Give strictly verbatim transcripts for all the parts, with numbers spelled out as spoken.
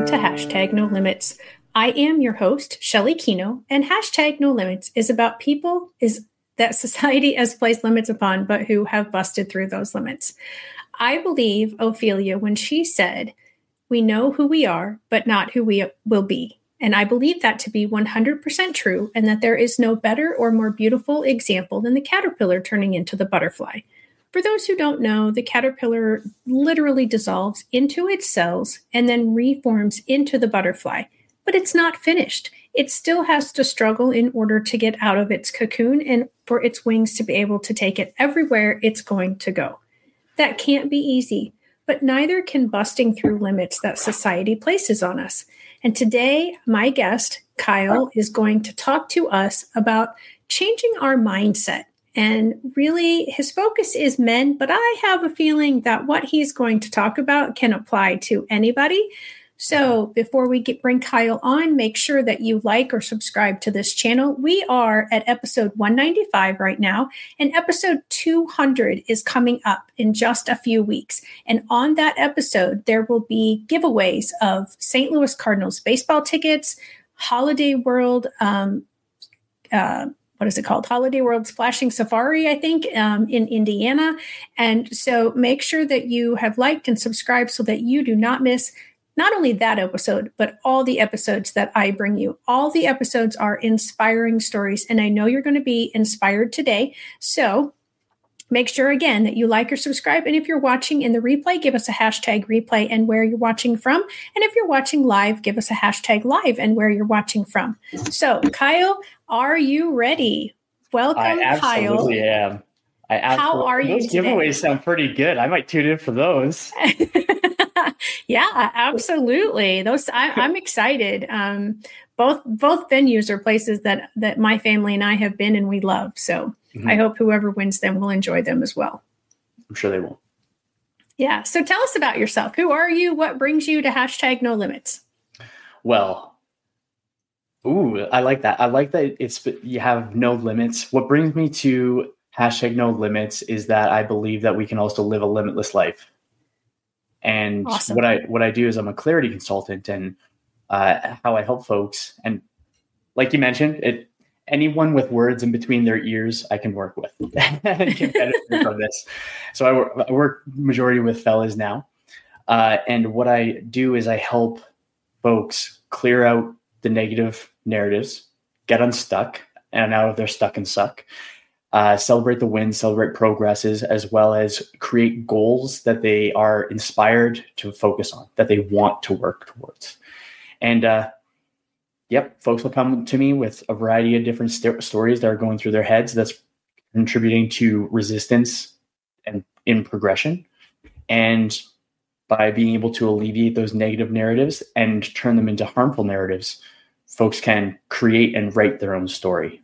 to Hashtag No Limits. I am your host, Shelley Kino, and Hashtag No Limits is about people is that society has placed limits upon, but who have busted through those limits. I believe Ophelia when she said, "We know who we are, but not who we will be." And I believe that to be one hundred percent true, and that there is no better or more beautiful example than the caterpillar turning into the butterfly. For those who don't know, the caterpillar literally dissolves into its cells and then reforms into the butterfly. But it's not finished. It still has to struggle in order to get out of its cocoon and for its wings to be able to take it everywhere it's going to go. That can't be easy, but neither can busting through limits that society places on us. And today, my guest, Kyle, is going to talk to us about changing our mindset. And really, his focus is men, but I have a feeling that what he's going to talk about can apply to anybody. So before we get, bring Kyle on, make sure that you like or subscribe to this channel. We are at episode one ninety-five right now, and episode two hundred is coming up in just a few weeks. And on that episode, there will be giveaways of Saint Louis Cardinals baseball tickets, Holiday World, um, uh, what is it called? Holiday World Splashing Safari, I think, um, in Indiana. And so make sure that you have liked and subscribed so that you do not miss not only that episode, but all the episodes that I bring you. All the episodes are inspiring stories, and I know you're going to be inspired today. So make sure, again, that you like or subscribe. And if you're watching in the replay, give us a hashtag replay and where you're watching from. And if you're watching live, give us a hashtag live and where you're watching from. So, Kyle, are you ready? Welcome, I absolutely Kyle. am. I absolutely, How are you those today? giveaways sound pretty good. I might tune in for those. Yeah, absolutely. Those I, I'm excited. Um, both both venues are places that that my family and I have been and we love. So mm-hmm. I hope whoever wins them will enjoy them as well. I'm sure they will. Yeah. So tell us about yourself. Who are you? What brings you to Hashtag No Limits? Well, ooh, I like that. I like that it's you have no limits. What brings me to Hashtag No Limits is that I believe that we can also live a limitless life. And awesome. what I what I do is I'm a clarity consultant, and uh, how I help folks. And like you mentioned, it anyone with words in between their ears, I can work with and can benefit from this. So I work, I work majority with fellas now, uh, and what I do is I help folks clear out the negative narratives, get unstuck and out of their stuck and suck. Uh, celebrate the wins, celebrate progresses, as well as create goals that they are inspired to focus on, that they want to work towards. And uh, yep, folks will come to me with a variety of different st- stories that are going through their heads that's contributing to resistance and in progression. And by being able to alleviate those negative narratives and turn them into harmful narratives, folks can create and write their own story.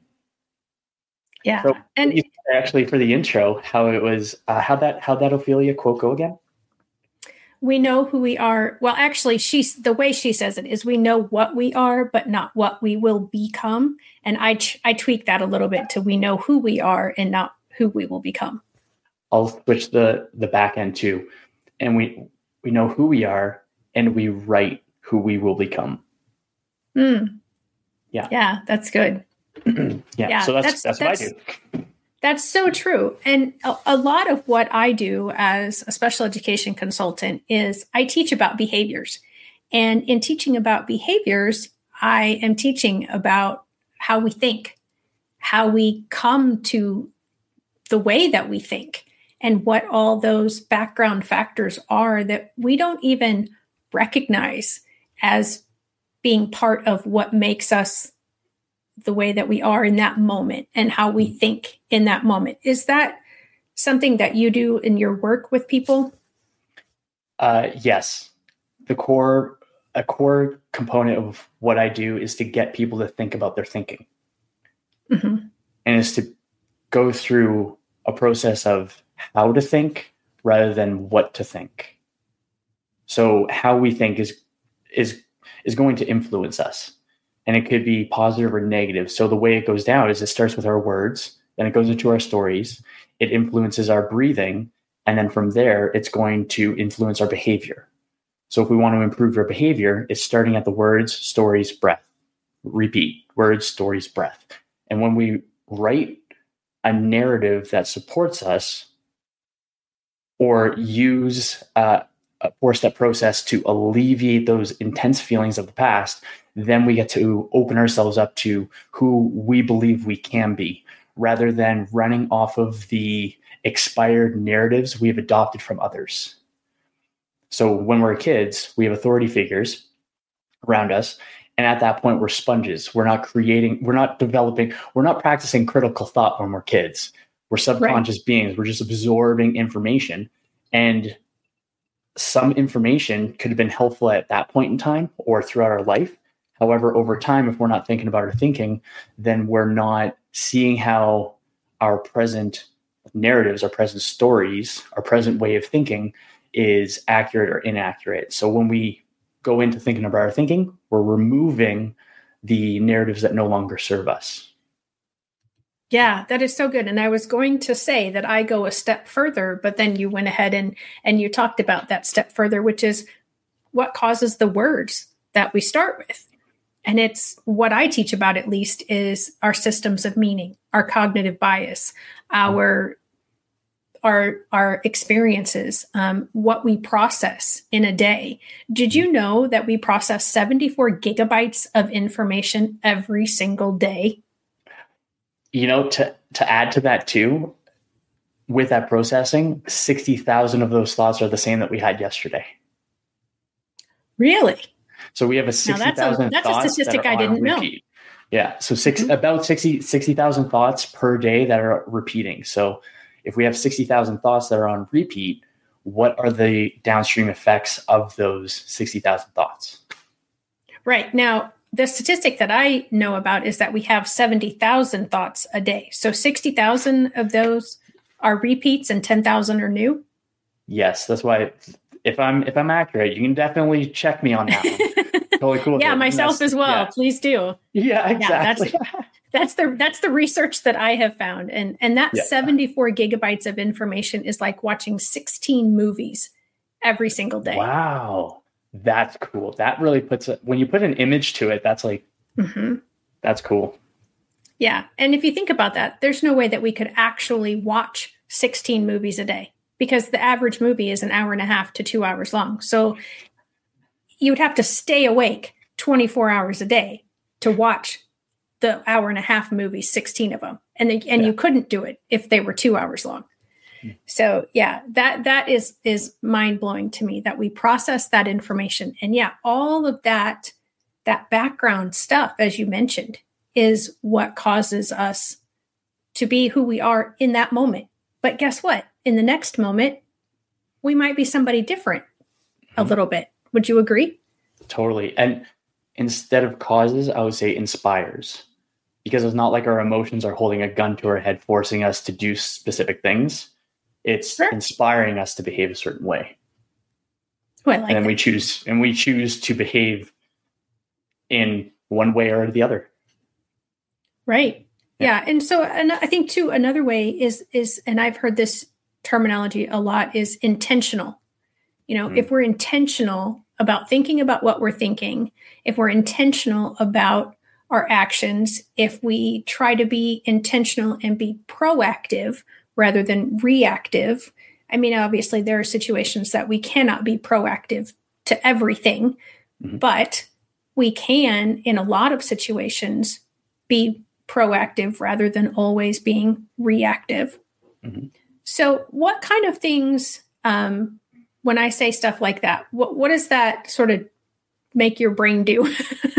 Yeah, so, and actually, for the intro, how it was, uh, how that how that Ophelia quote go again? We know who we are. Well, actually, she's the way she says it is, we know what we are, but not what we will become. And I I tweak that a little bit to we know who we are and not who we will become. I'll switch the the back end too, and we we know who we are, and we write who we will become. Mm. Yeah, yeah, that's good. yeah, yeah, so that's that's, that's what that's, I do. That's so true. And a, a lot of what I do as a special education consultant is I teach about behaviors. And in teaching about behaviors, I am teaching about how we think, how we come to the way that we think, and what all those background factors are that we don't even recognize as being part of what makes us the way that we are in that moment and how we think in that moment. Is that something that you do in your work with people? Uh, yes. The core, a core component of what I do is to get people to think about their thinking. Mm-hmm. And is to go through a process of how to think rather than what to think. So how we think is, is, is going to influence us. And it could be positive or negative. So the way it goes down is it starts with our words, then it goes into our stories, it influences our breathing, and then from there, it's going to influence our behavior. So if we want to improve our behavior, it's starting at the words, stories, breath. Repeat words, stories, breath. And when we write a narrative that supports us or use uh, a four-step process to alleviate those intense feelings of the past, then we get to open ourselves up to who we believe we can be, rather than running off of the expired narratives we've adopted from others. So when we're kids, we have authority figures around us. And at that point, we're sponges. We're not creating, we're not developing, we're not practicing critical thought when we're kids. We're subconscious right. beings. We're just absorbing information. And some information could have been helpful at that point in time or throughout our life. However, over time, if we're not thinking about our thinking, then we're not seeing how our present narratives, our present stories, our present way of thinking is accurate or inaccurate. So when we go into thinking about our thinking, we're removing the narratives that no longer serve us. Yeah, that is so good. And I was going to say that I go a step further, but then you went ahead and, and you talked about that step further, which is what causes the words that we start with. And it's what I teach about, at least, is our systems of meaning, our cognitive bias, our our our experiences, um, what we process in a day. Did you know that we process seventy-four gigabytes of information every single day? You know, to, to add to that too, with that processing, sixty thousand of those thoughts are the same that we had yesterday. Really? So we have a sixty thousand That's a, that's a statistic I didn't know. Yeah. So six, mm-hmm. about sixty thousand thoughts per day that are repeating. So if we have sixty thousand thoughts that are on repeat, what are the downstream effects of those sixty thousand thoughts? Right. Now, the statistic that I know about is that we have seventy thousand thoughts a day. So sixty thousand of those are repeats and ten thousand are new? Yes. That's why if I'm if I'm accurate, you can definitely check me on that one. Totally cool. Yeah, myself as well. Yeah. Please do. Yeah, exactly. Yeah, that's, that's the that's the research that I have found. And and that yeah. seventy-four gigabytes of information is like watching sixteen movies every single day. Wow. That's cool. That really puts it, when you put an image to it, that's like, mm-hmm. that's cool. Yeah. And if you think about that, there's no way that we could actually watch sixteen movies a day, because the average movie is an hour and a half to two hours long. So you would have to stay awake twenty-four hours a day to watch the hour and a half movies, sixteen of them. And they, and yeah. you couldn't do it if they were two hours long. Mm. So yeah, that, that is, is mind blowing to me that we process that information. And yeah, all of that, that background stuff, as you mentioned, is what causes us to be who we are in that moment. But guess what? In the next moment, we might be somebody different mm-hmm. a little bit. Would you agree? Totally. And instead of causes, I would say inspires, because it's not like our emotions are holding a gun to our head, forcing us to do specific things. It's sure. inspiring us to behave a certain way. Oh, I like and then that. we choose, and we choose to behave in one way or the other. Right. Yeah. yeah. And so and I think too, another way is, is, and I've heard this terminology a lot, is intentional. You know, mm. if we're intentional about thinking about what we're thinking, if we're intentional about our actions, if we try to be intentional and be proactive rather than reactive. I mean, obviously there are situations that we cannot be proactive to everything, mm-hmm. but we can, in a lot of situations, be proactive rather than always being reactive. Mm-hmm. So what kind of things, um, when I say stuff like that, what, what does that sort of make your brain do?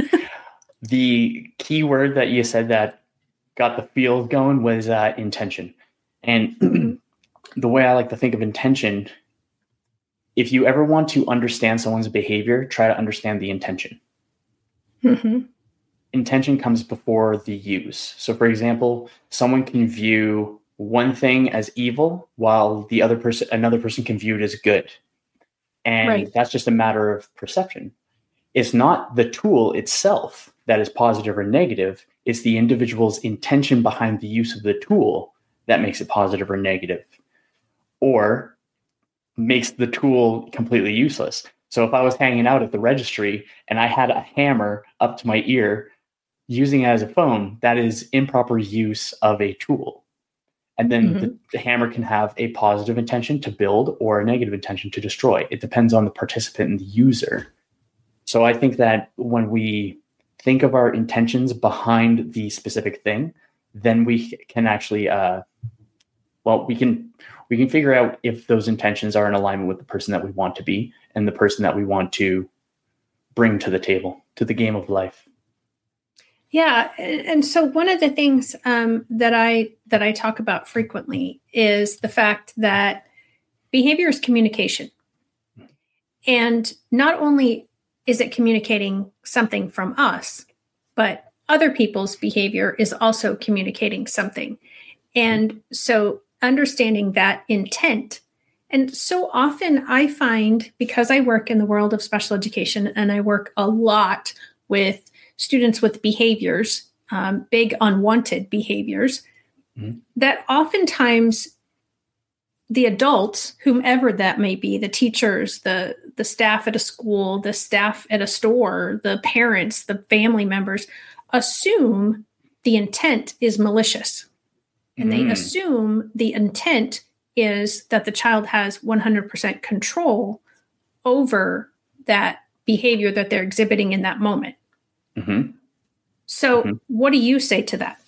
The key word that you said that got the field going was uh, intention. And the way I like to think of intention, if you ever want to understand someone's behavior, try to understand the intention. Mm-hmm. Intention comes before the use. So for example, someone can view one thing as evil while the other person, another person can view it as good. And right. that's just a matter of perception. It's not the tool itself that is positive or negative. It's the individual's intention behind the use of the tool that makes it positive or negative, or makes the tool completely useless. So if I was hanging out at the registry and I had a hammer up to my ear, using it as a phone, that is improper use of a tool. And then mm-hmm. the, the hammer can have a positive intention to build or a negative intention to destroy. It depends on the participant and the user. So I think that when we think of our intentions behind the specific thing, then we can actually, uh, well, we can we can figure out if those intentions are in alignment with the person that we want to be and the person that we want to bring to the table, to the game of life. Yeah, and so one of the things um, that I that I talk about frequently is the fact that behavior is communication, and not only is it communicating something from us, but other people's behavior is also communicating something, and so understanding that intent. And so often I find, because I work in the world of special education and I work a lot with students with behaviors, um, big unwanted behaviors, mm-hmm. that oftentimes the adults, whomever that may be, the teachers, the, the staff at a school, the staff at a store, the parents, the family members, assume the intent is malicious. And mm. they assume the intent is that the child has one hundred percent control over that behavior that they're exhibiting in that moment. Mm-hmm. So mm-hmm. what do you say to that?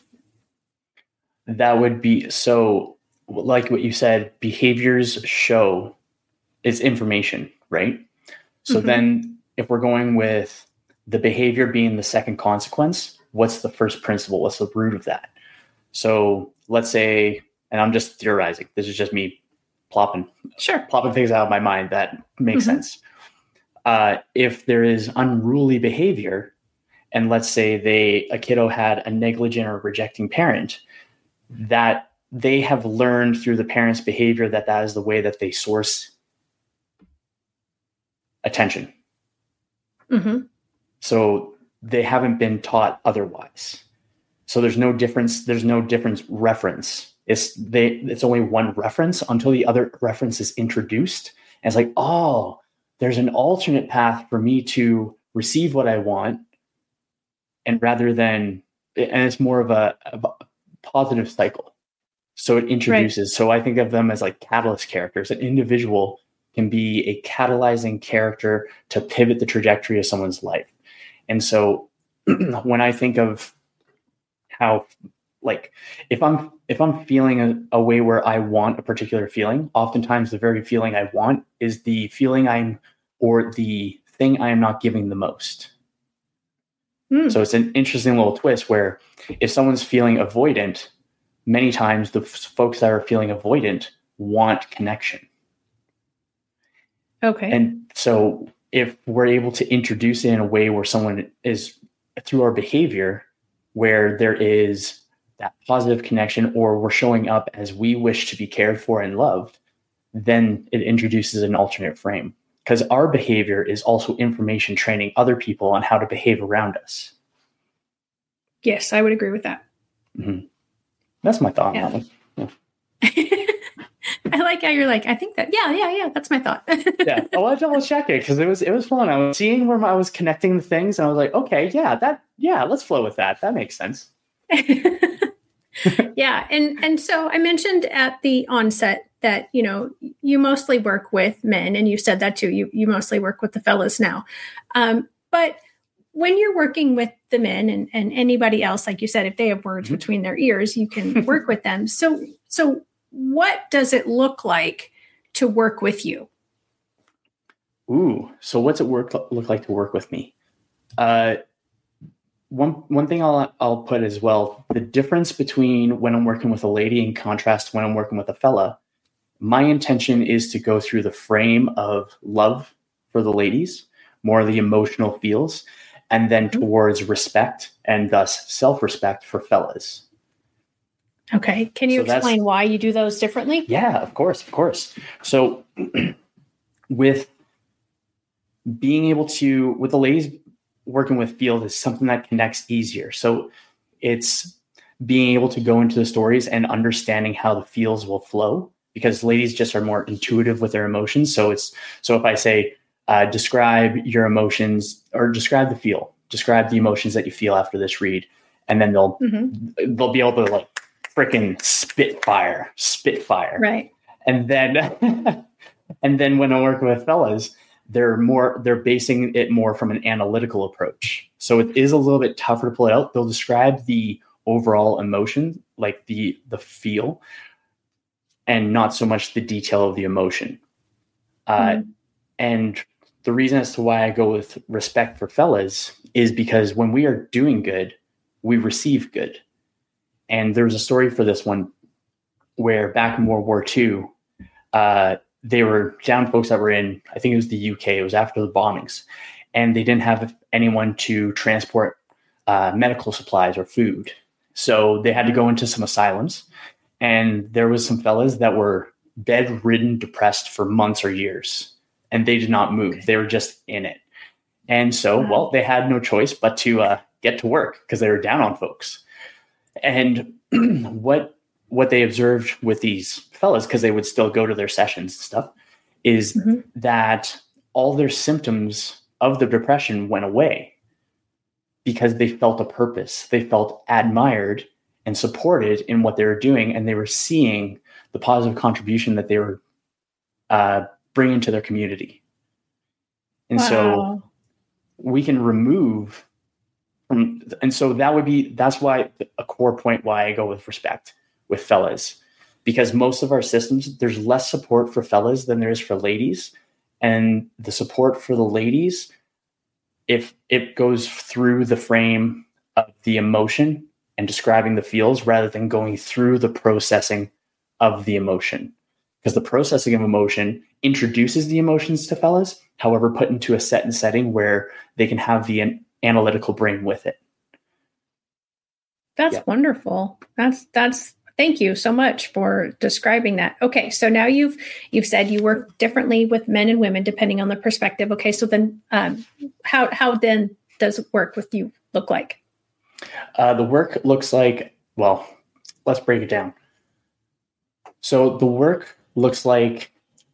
That would be, so like what you said, behaviors show is information, right? So mm-hmm. then if we're going with the behavior being the second consequence, what's the first principle? What's the root of that? So let's say, and I'm just theorizing, this is just me plopping, sure. plopping things out of my mind that makes mm-hmm. sense. Uh, if there is unruly behavior, and let's say they a kiddo had a negligent or rejecting parent, that they have learned through the parent's behavior that that is the way that they source attention. Mm-hmm. So they haven't been taught otherwise. So there's no difference. There's no difference reference. It's they. It's only one reference until the other reference is introduced. And it's like, oh, there's an alternate path for me to receive what I want. And rather than, and it's more of a, a positive cycle. So it introduces, right. So I think of them as like catalyst characters. An individual can be a catalyzing character to pivot the trajectory of someone's life. And so when I think of how, like, if I'm, if I'm feeling a, a way where I want a particular feeling, oftentimes the very feeling I want is the feeling I'm, or the thing I am not giving the most. Mm. So it's an interesting little twist where if someone's feeling avoidant, many times the f- folks that are feeling avoidant want connection. Okay. And so if we're able to introduce it in a way where someone is, through our behavior, where there is that positive connection, or we're showing up as we wish to be cared for and loved, then it introduces an alternate frame. Because our behavior is also information training other people on how to behave around us. Yes, I would agree with that. Mm-hmm. That's my thought yeah. on that one. Yeah. I like how you're like, I think that, yeah, yeah, yeah, that's my thought. Yeah, I want to double check it because it was it was fun. I was seeing where I was connecting the things, and I was like, okay, yeah, that, yeah, let's flow with that. That makes sense. Yeah, and and so I mentioned at the onset that, you know, you mostly work with men, and you said that too. You you mostly work with the fellas now, um, but when you're working with the men and, and anybody else, like you said, if they have words mm-hmm. between their ears, you can work with them. So so what does it look like to work with you? Ooh, so what's it work look like to work with me? Uh, one one thing I'll I'll put as well, the difference between when I'm working with a lady in contrast to when I'm working with a fella. My intention is to go through the frame of love for the ladies, more of the emotional feels, and then towards respect and thus self-respect for fellas. Okay. Can you so explain why you do those differently? Yeah, of course, of course. So with being able to, with the ladies working with field is something that connects easier. So it's being able to go into the stories and understanding how the feels will flow, because ladies just are more intuitive with their emotions. So it's, so if I say, uh, describe your emotions or describe the feel, describe the emotions that you feel after this read. And then they'll, mm-hmm. they'll be able to like freaking spitfire, spitfire. Right. And then, and then when I'm working with fellas, they're more, they're basing it more from an analytical approach. So it is a little bit tougher to pull it out. They'll describe the overall emotion, like the, the feel, and not so much the detail of the emotion. Uh, mm-hmm. And the reason as to why I go with respect for fellas is because when we are doing good, we receive good. And there was a story for this one where back in World War Two, uh, they were down folks that were in, I think it was the U K, it was after the bombings, and they didn't have anyone to transport uh, medical supplies or food. So they had to go into some asylums, and there was some fellas that were bedridden, depressed for months or years, and they did not move. They were just in it. And so, wow. well, they had no choice but to uh, get to work because they were down on folks. And what what they observed with these fellas, because they would still go to their sessions and stuff, is mm-hmm. that all their symptoms of the depression went away because they felt a purpose. They felt admired and supported in what they were doing, and they were seeing the positive contribution that they were uh, bringing to their community. And wow. so we can remove from, and so that would be, that's why a core point why I go with respect with fellas, because most of our systems, there's less support for fellas than there is for ladies. And the support for the ladies, if it goes through the frame of the emotion and describing the feels rather than going through the processing of the emotion, because the processing of emotion introduces the emotions to fellas, however, put into a set and setting where they can have the an- analytical brain with it. That's yeah. wonderful. That's, that's, thank you so much for describing that. Okay. So now you've, you've said you work differently with men and women, depending on the perspective. Okay. So then um, how, how then does work with you look like? Uh, the work looks like, well, let's break it down. So the work looks like,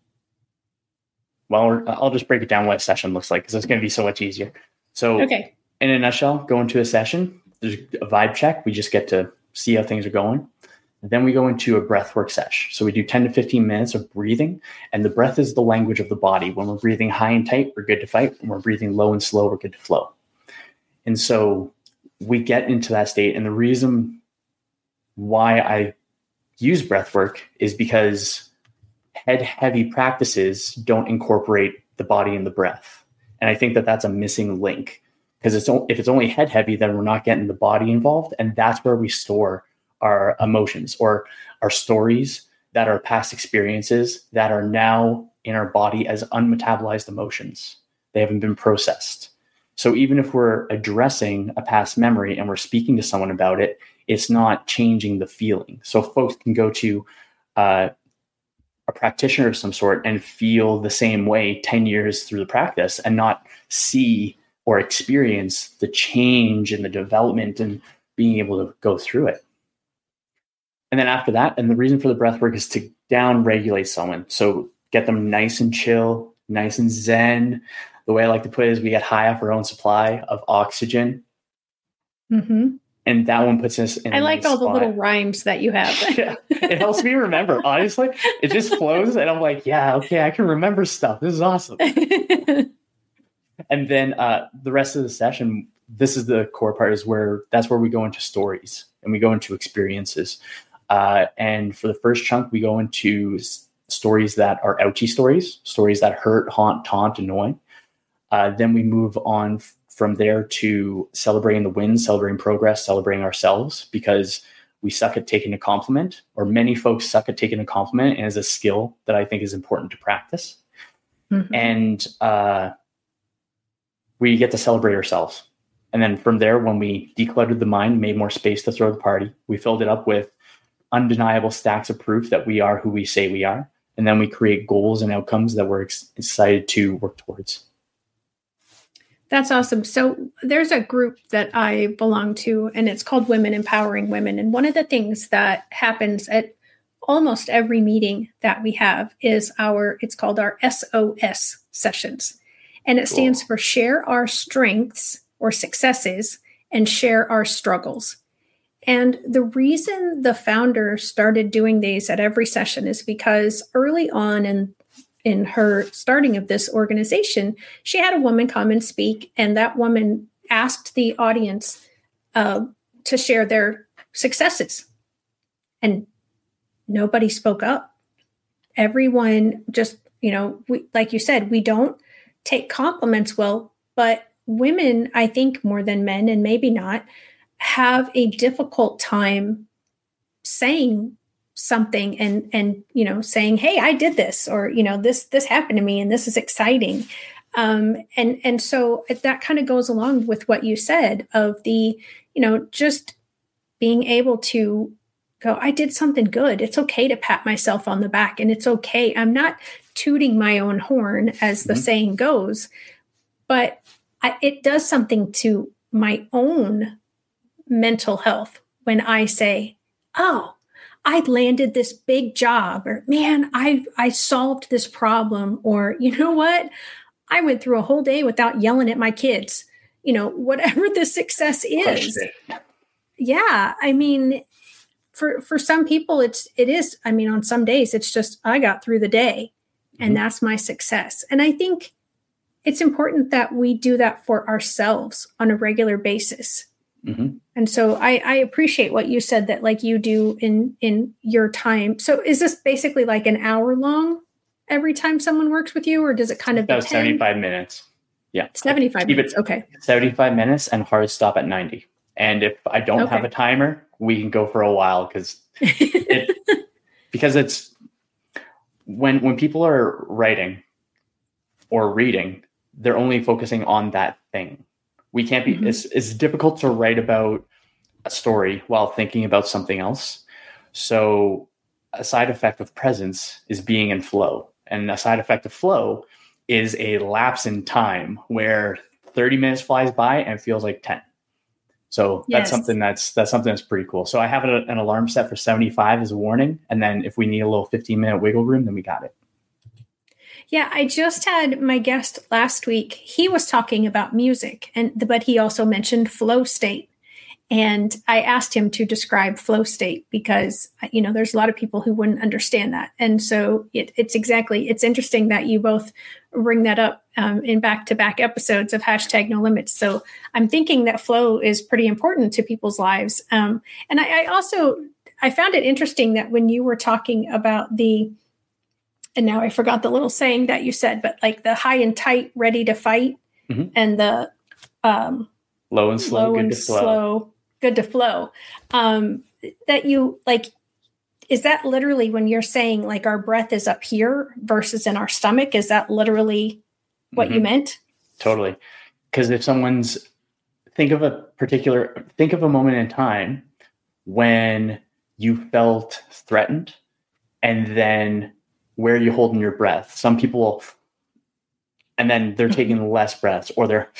well, I'll just break it down what a session looks like because it's going to be so much easier. So okay. in a nutshell, go into a session, there's a vibe check. We just get to see how things are going. Then we go into a breathwork session. So we do ten to fifteen minutes of breathing, and the breath is the language of the body. When we're breathing high and tight, we're good to fight. When we're breathing low and slow, we're good to flow. And so we get into that state. And the reason why I use breathwork is because head heavy practices don't incorporate the body and the breath. And I think that that's a missing link, because it's if it's only head heavy, then we're not getting the body involved. And that's where we store our emotions or our stories that are past experiences that are now in our body as unmetabolized emotions. They haven't been processed. So even if we're addressing a past memory and we're speaking to someone about it, it's not changing the feeling. So folks can go to uh, a practitioner of some sort and feel the same way ten years through the practice and not see or experience the change and the development and being able to go through it. And then after that, and the reason for the breath work is to down regulate someone. So get them nice and chill, nice and zen. The way I like to put it is we get high off our own supply of oxygen. Mm-hmm. And that one puts us in I a like nice all the spot. Little rhymes that you have. Yeah, it helps me remember. Honestly, it just flows. And I'm like, yeah, okay, I can remember stuff. This is awesome. And then uh, the rest of the session, this is the core part, is where that's where we go into stories and we go into experiences. Uh, and for the first chunk, we go into s- stories that are ouchy stories, stories that hurt, haunt, taunt, annoy. Uh, then we move on f- from there to celebrating the wins, celebrating progress, celebrating ourselves, because we suck at taking a compliment, or many folks suck at taking a compliment, and is a skill that I think is important to practice. Mm-hmm. And uh, we get to celebrate ourselves. And then from there, when we decluttered the mind, made more space to throw the party, we filled it up with undeniable stacks of proof that we are who we say we are. And then we create goals and outcomes that we're ex- excited to work towards. That's awesome. So there's a group that I belong to, and it's called Women Empowering Women. And one of the things that happens at almost every meeting that we have is our, it's called our S O S sessions. And it Cool. stands for share our strengths or successes and share our struggles. And the reason the founder started doing these at every session is because early on in, in her starting of this organization, she had a woman come and speak, and that woman asked the audience uh, to share their successes. And nobody spoke up. Everyone just, you know, we, like you said, we don't take compliments well, but women, I think more than men, and maybe not, have a difficult time saying something and, and, you know, saying, hey, I did this, or, you know, this, this happened to me and this is exciting. Um, and, and so that kind of goes along with what you said of the, you know, just being able to go, I did something good. It's okay to pat myself on the back, and it's okay. I'm not tooting my own horn, as the mm-hmm. saying goes, but I, it does something to my own mental health when I say, oh, I landed this big job, or man, I I solved this problem, or you know what? I went through a whole day without yelling at my kids. You know, whatever the success is. Yeah. I mean, for for some people, it's it is, I mean, on some days, it's just, I got through the day, and mm-hmm. that's my success. And I think it's important that we do that for ourselves on a regular basis. Mm-hmm. And so I, I appreciate what you said, that like you do in, in your time. So is this basically like an hour long every time someone works with you, or does it kind of about seventy-five minutes? Yeah. seventy-five Keep minutes. It okay. seventy-five minutes and hard stop at ninety. And if I don't okay. have a timer, we can go for a while, because it, because it's when, when people are writing or reading, they're only focusing on that thing. We can't be, mm-hmm. it's, it's difficult to write about a story while thinking about something else. So a side effect of presence is being in flow. And a side effect of flow is a lapse in time where thirty minutes flies by and feels like ten. So yes. that's something that's, that's something that's pretty cool. So I have a, an alarm set for seventy-five as a warning. And then if we need a little fifteen minute wiggle room, then we got it. Yeah, I just had my guest last week. He was talking about music, and but he also mentioned flow state. And I asked him to describe flow state because, you know, there's a lot of people who wouldn't understand that. And so it, it's exactly, it's interesting that you both bring that up um, in back-to-back episodes of hashtag No Limits. So I'm thinking that flow is pretty important to people's lives. Um, and I, I also, I found it interesting that when you were talking about the, and now I forgot the little saying that you said, but like the high and tight, ready to fight, mm-hmm. and the um, low and slow, low good and to flow. slow, good to flow. Um, that you like, is that literally when you're saying like our breath is up here versus in our stomach? Is that literally what mm-hmm. you meant? Totally. Because if someone's, think of a particular, think of a moment in time when you felt threatened, and then where are you holding your breath? Some people, and then they're taking mm-hmm. less breaths, or they're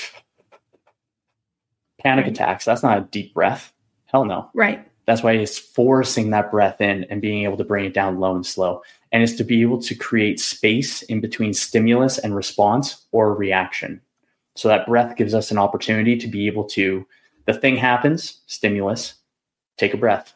panic right. attacks. That's not a deep breath. Hell no. Right. That's why it's forcing that breath in and being able to bring it down low and slow. And it's to be able to create space in between stimulus and response or reaction. So that breath gives us an opportunity to be able to, the thing happens, stimulus, take a breath.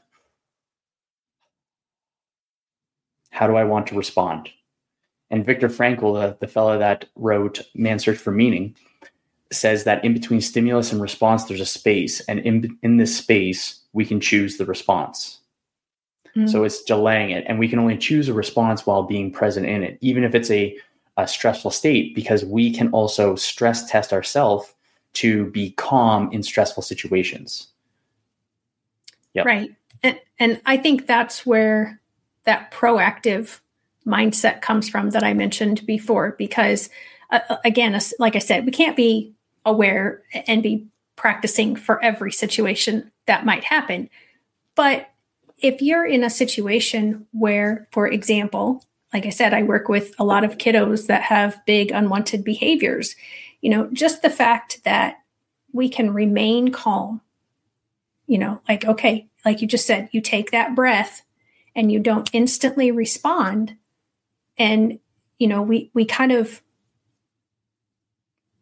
How do I want to respond? And Viktor Frankl, the, the fellow that wrote Man's Search for Meaning, says that in between stimulus and response, there's a space. And in, in this space, we can choose the response. Mm. So it's delaying it. And we can only choose a response while being present in it, even if it's a, a stressful state, because we can also stress test ourselves to be calm in stressful situations. Yep. Right. And, and I think that's where that proactive mindset comes from that I mentioned before, because uh, again, like I said, we can't be aware and be practicing for every situation that might happen. But if you're in a situation where, for example, like I said, I work with a lot of kiddos that have big unwanted behaviors, you know, just the fact that we can remain calm, you know, like, okay, like you just said, you take that breath and you don't instantly respond. And, you know, we, we kind of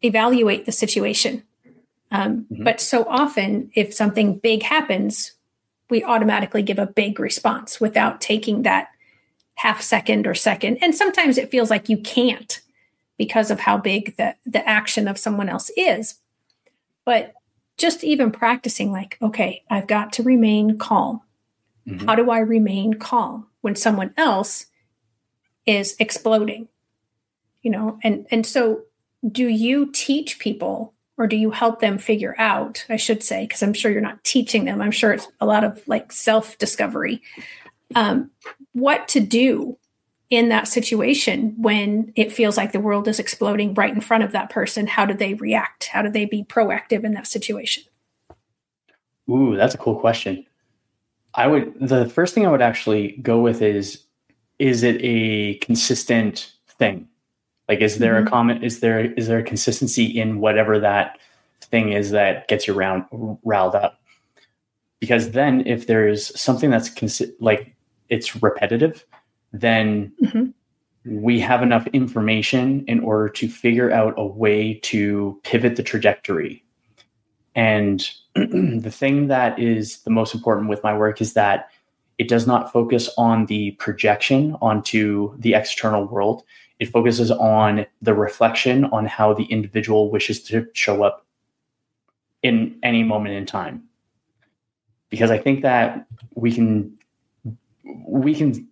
evaluate the situation. Um, mm-hmm. But so often, if something big happens, we automatically give a big response without taking that half second or second. And sometimes it feels like you can't because of how big the, the action of someone else is. But just even practicing like, okay, I've got to remain calm. Mm-hmm. How do I remain calm when someone else is exploding? You know, and, and so do you teach people or do you help them figure out, I should say, because I'm sure you're not teaching them. I'm sure it's a lot of like self-discovery, um, what to do in that situation when it feels like the world is exploding right in front of that person. How do they react? How do they be proactive in that situation? Ooh, that's a cool question. I would, the first thing I would actually go with is, is it a consistent thing? Like, is there mm-hmm. a comment? Is there, is there a consistency in whatever that thing is that gets you round, riled up? Because then if there's something that's consi- like it's repetitive, then mm-hmm. we have enough information in order to figure out a way to pivot the trajectory. And the thing that is the most important with my work is that it does not focus on the projection onto the external world. It focuses on the reflection on how the individual wishes to show up in any moment in time. Because I think that we can, we can,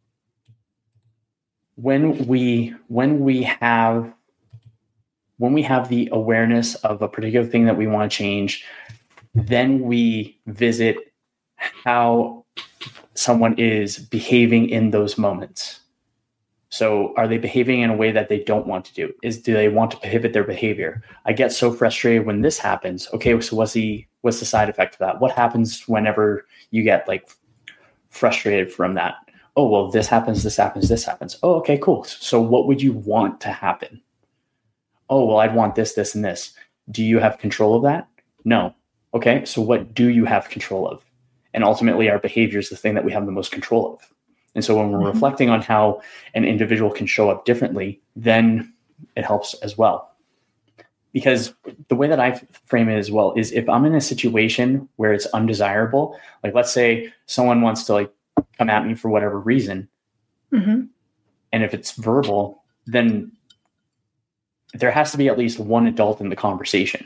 when we, when we have, when we have the awareness of a particular thing that we want to change, then we visit how someone is behaving in those moments. So are they behaving in a way that they don't want to do? Is do they want to pivot their behavior? I get so frustrated when this happens. Okay, so what's the what's the side effect of that? What happens whenever you get like frustrated from that? Oh, well, this happens, this happens, this happens. Oh, okay, cool. So what would you want to happen? Oh, well, I'd want this, this, and this. Do you have control of that? No. Okay, so what do you have control of? And ultimately, our behavior is the thing that we have the most control of. And so when we're mm-hmm. reflecting on how an individual can show up differently, then it helps as well. Because the way that I frame it as well is if I'm in a situation where it's undesirable, like let's say someone wants to like come at me for whatever reason, mm-hmm. and if it's verbal, then there has to be at least one adult in the conversation.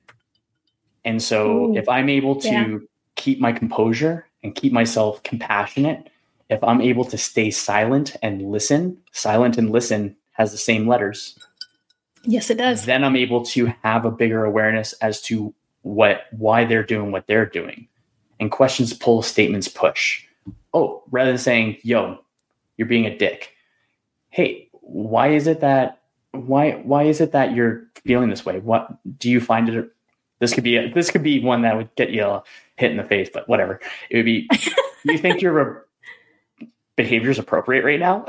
And so Ooh, if I'm able to yeah. keep my composure and keep myself compassionate, if I'm able to stay silent and listen, silent and listen has the same letters. Yes, it does. Then I'm able to have a bigger awareness as to what, why they're doing what they're doing. And questions pull, statements push. Oh, rather than saying, yo, you're being a dick. Hey, why is it that, why, why is it that you're feeling this way? What do you find it? This could be, a, this could be one that would get you a hit in the face, but whatever. It would be, you think you're behavior is appropriate right now?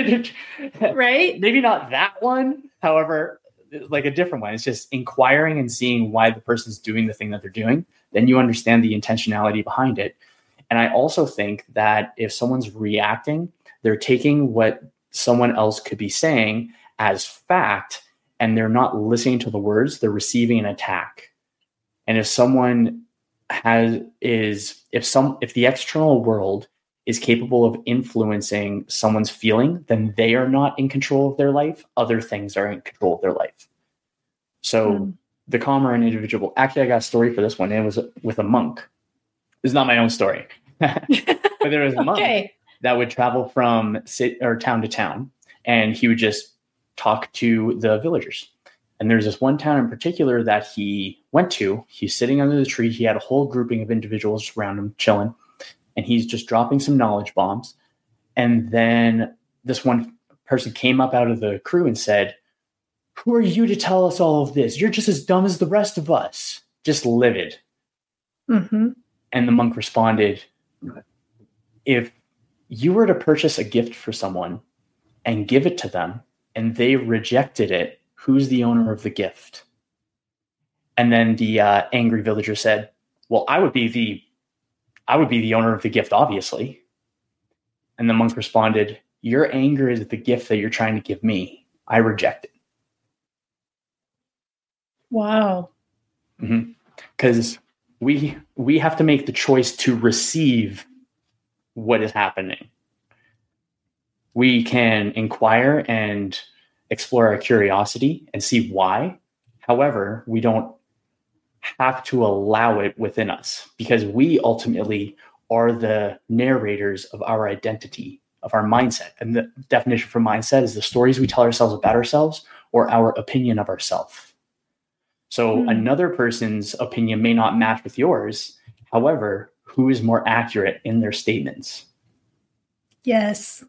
Right? Maybe not that one. However, like a different one. It's just inquiring and seeing why the person's doing the thing that they're doing. Then you understand the intentionality behind it. And I also think that if someone's reacting, they're taking what someone else could be saying as fact, and they're not listening to the words, they're receiving an attack. And if someone has is if some if the external world is capable of influencing someone's feeling, then they are not in control of their life. Other things are in control of their life. So mm. the calmer an individual, actually, I got a story for this one. It was with a monk. This is not my own story, but there was a monk okay. that would travel from city or town to town, and he would just talk to the villagers. And there's this one town in particular that he went to. He's sitting under the tree. He had a whole grouping of individuals around him chilling. And he's just dropping some knowledge bombs. And then this one person came up out of the crew and said, who are you to tell us all of this? You're just as dumb as the rest of us. Just livid. Mm-hmm. And the monk responded, if you were to purchase a gift for someone and give it to them and they rejected it, who's the owner of the gift? And then the uh, angry villager said, well, I would be the I would be the owner of the gift, obviously. And the monk responded, your anger is the gift that you're trying to give me. I reject it. Wow. Because mm-hmm. we we have to make the choice to receive what is happening. We can inquire and explore our curiosity and see why. However, we don't have to allow it within us, because we ultimately are the narrators of our identity, of our mindset. And the definition for mindset is the stories we tell ourselves about ourselves or our opinion of ourselves. So mm. another person's opinion may not match with yours. However, who is more accurate in their statements? Yes.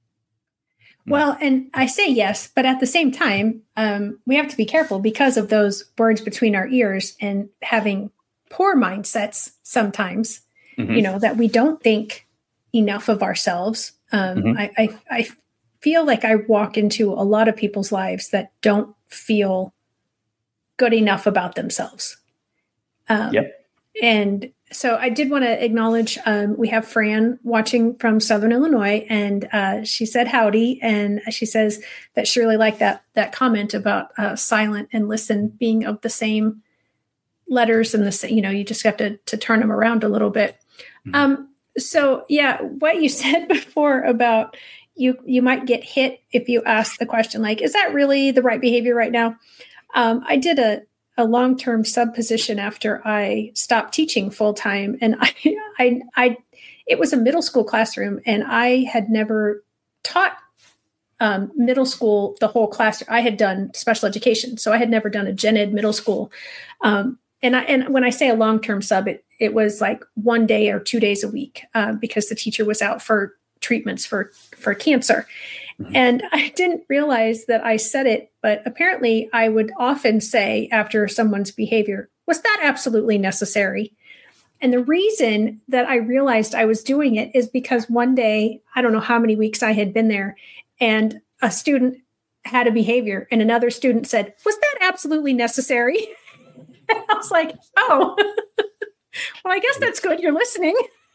Well, and I say yes, but at the same time, um, we have to be careful because of those words between our ears and having poor mindsets sometimes, mm-hmm. you know, that we don't think enough of ourselves. Um, mm-hmm. I, I, I feel like I walk into a lot of people's lives that don't feel good enough about themselves. Um, yep. And so I did want to acknowledge, um, we have Fran watching from Southern Illinois, and uh, she said howdy. And she says that she really liked that, that comment about uh, silent and listen being of the same letters, and the same, you know, you just have to, to turn them around a little bit. Mm-hmm. Um, so yeah, what you said before about you, you might get hit if you ask the question, like, is that really the right behavior right now? Um, I did a, a long-term sub position after I stopped teaching full time. And I, I, I, it was a middle school classroom, and I had never taught um, middle school, the whole class. I had done special education. So I had never done a gen ed middle school. Um, and I, and when I say a long-term sub, it, it was like one day or two days a week uh, because the teacher was out for treatments for, for cancer. And I didn't realize that I said it, but apparently I would often say after someone's behavior, was that absolutely necessary? And the reason that I realized I was doing it is because one day, I don't know how many weeks I had been there, and a student had a behavior and another student said, was that absolutely necessary? And I was like, oh, well, I guess that's good. You're listening.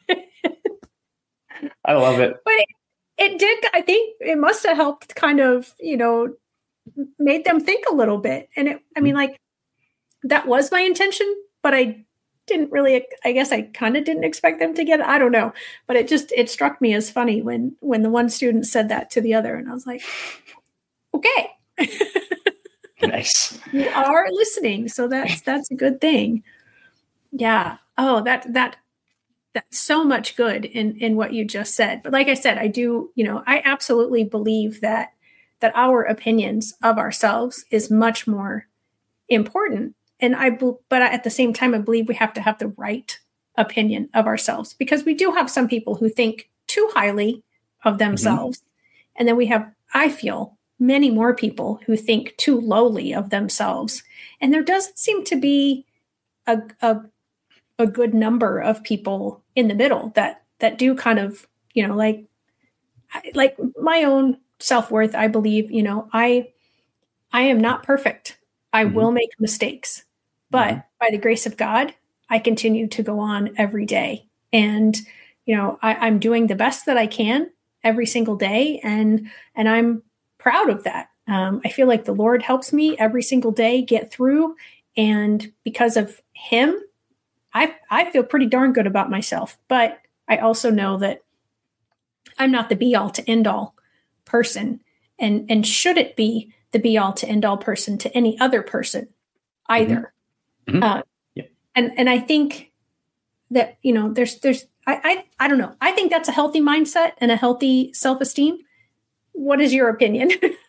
I love it. But it, It did. I think it must have helped kind of, you know, made them think a little bit. And it, I mean, like, that was my intention, but I didn't really, I guess I kind of didn't expect them to get it. I don't know. But it just, it struck me as funny when, when the one student said that to the other. And I was like, okay. Nice. You are listening. So that's, that's a good thing. Yeah. Oh, that, that, That's so much good in, in what you just said. But like I said, I do, you know, I absolutely believe that that our opinions of ourselves is much more important. And I, but at the same time, I believe we have to have the right opinion of ourselves, because we do have some people who think too highly of themselves. Mm-hmm. And then we have, I feel, many more people who think too lowly of themselves. And there doesn't seem to be a, a a good number of people in the middle that, that do kind of, you know, like, like my own self-worth. I believe, you know, I, I am not perfect. I mm-hmm. will make mistakes, but mm-hmm. by the grace of God, I continue to go on every day. And, you know, I, I'm doing the best that I can every single day. And, and I'm proud of that. Um, I feel like the Lord helps me every single day get through. And because of him, I I feel pretty darn good about myself, but I also know that I'm not the be all to end all person, and and should it be the be all to end all person to any other person either. Mm-hmm. Uh, yeah. And and I think that, you know, there's there's I, I I don't know. I think that's a healthy mindset and a healthy self-esteem. What is your opinion?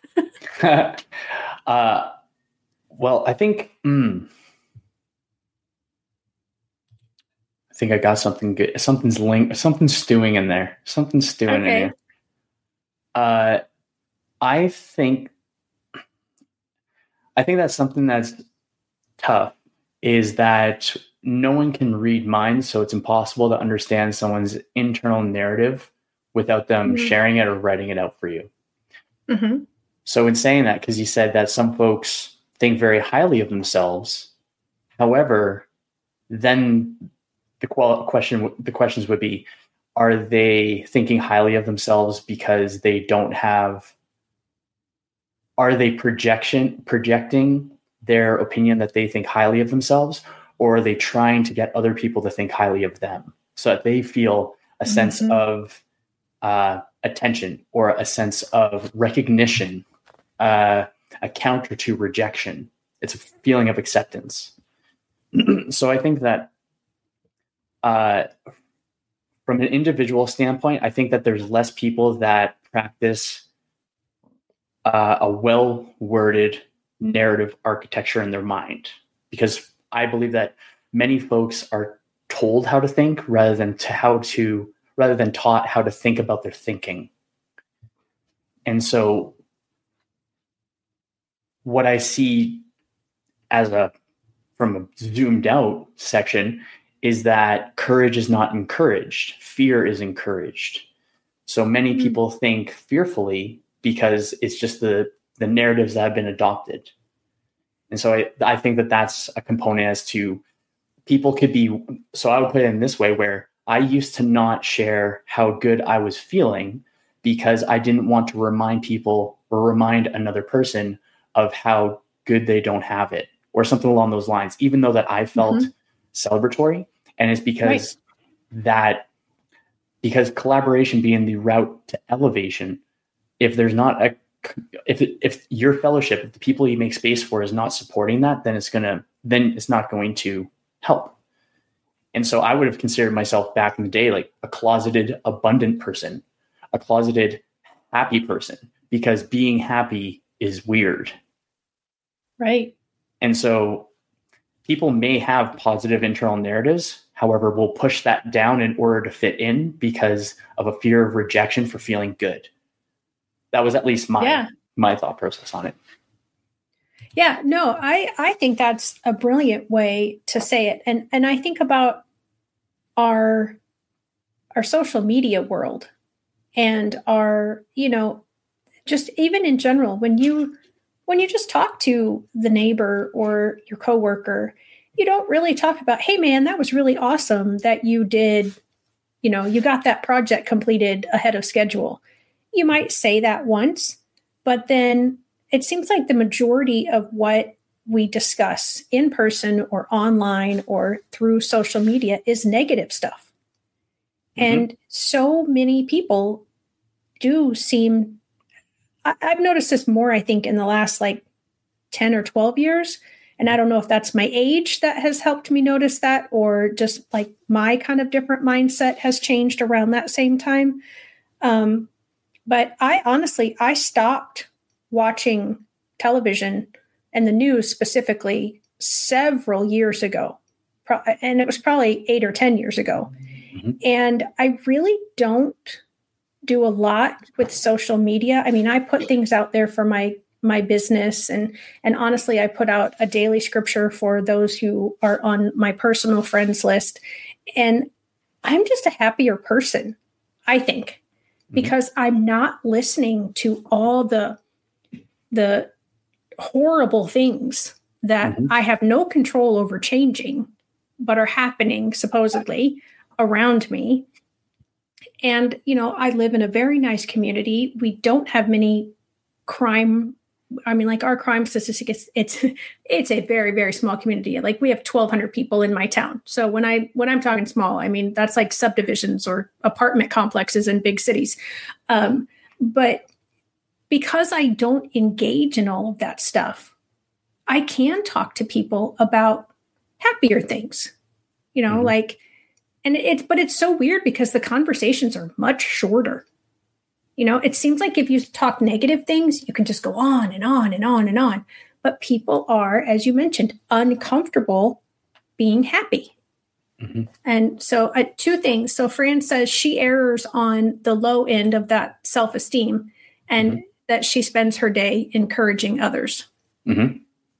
uh, well, I think. Mm, I think I got something good. Something's link. Something's stewing in there. Something's stewing okay. in here. Uh, I think. I think that's something that's tough. Is that no one can read minds, so it's impossible to understand someone's internal narrative without them mm-hmm. sharing it or writing it out for you. Mm-hmm. So in saying that, because you said that some folks think very highly of themselves, however, then the qual- question, the questions would be, are they thinking highly of themselves because they don't have, are they projection projecting their opinion that they think highly of themselves, or are they trying to get other people to think highly of them so that they feel a sense mm-hmm. of uh, attention or a sense of recognition, uh, a counter to rejection? It's a feeling of acceptance. So I think that uh, from an individual standpoint, I think that there's less people that practice uh, a well-worded narrative architecture in their mind, because I believe that many folks are told how to think rather than to how to rather than taught how to think about their thinking. And so what I see as a from a zoomed out section is that courage is not encouraged. Fear is encouraged. So many mm-hmm. people think fearfully because it's just the, the narratives that have been adopted. And so I, I think that that's a component as to people could be, so I would put it in this way, where I used to not share how good I was feeling because I didn't want to remind people or remind another person of how good they don't have it, or something along those lines, even though that I felt mm-hmm. celebratory. And it's because right. that, because collaboration being the route to elevation, if there's not a, if if your fellowship, if the people you make space for is not supporting that, then it's gonna, then it's not going to help. And so I would have considered myself back in the day like a closeted, abundant person, a closeted, happy person, because being happy is weird. Right. And so people may have positive internal narratives, however, will push that down in order to fit in because of a fear of rejection for feeling good. That was at least my yeah. my thought process on it. Yeah, no, I, I think that's a brilliant way to say it. And and I think about our our social media world and our, you know, just even in general, when you when you just talk to the neighbor or your coworker, you don't really talk about, hey man, that was really awesome that you did, you know, you got that project completed ahead of schedule. You might say that once, but then it seems like the majority of what we discuss in person or online or through social media is negative stuff. Mm-hmm. And so many people do seem, I, I've noticed this more, I think, in the last like ten or twelve years. And I don't know if that's my age that has helped me notice that, or just like my kind of different mindset has changed around that same time. Um, but I honestly, I stopped watching television and the news specifically several years ago. Pro- and it was probably eight or ten years ago. Mm-hmm. And I really don't do a lot with social media. I mean, I put things out there for my my business. And, and honestly, I put out a daily scripture for those who are on my personal friends list. And I'm just a happier person, I think, mm-hmm. because I'm not listening to all the, the horrible things that mm-hmm. I have no control over changing, but are happening supposedly around me. And, you know, I live in a very nice community. We don't have many crime. I mean, like our crime statistic is it's it's a very, very small community. Like we have twelve hundred people in my town. So when I when I'm talking small, I mean that's like subdivisions or apartment complexes in big cities. Um, but because I don't engage in all of that stuff, I can talk to people about happier things. You know, mm-hmm. like, and it's but it's so weird because the conversations are much shorter. You know, it seems like if you talk negative things, you can just go on and on and on and on. But people are, as you mentioned, uncomfortable being happy. Mm-hmm. And so uh, two things. So Fran says she errs on the low end of that self-esteem and mm-hmm. that she spends her day encouraging others. Mm-hmm.